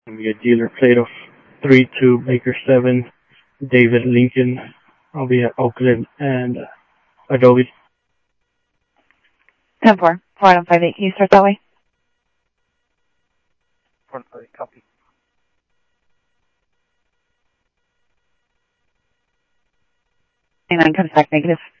We get dealer plate of 32 Baker 7, David Lincoln. I'll be at Oakland and Adobe. 10-4, 4158. Can you start that way? 140, copy. 29 comes back negative.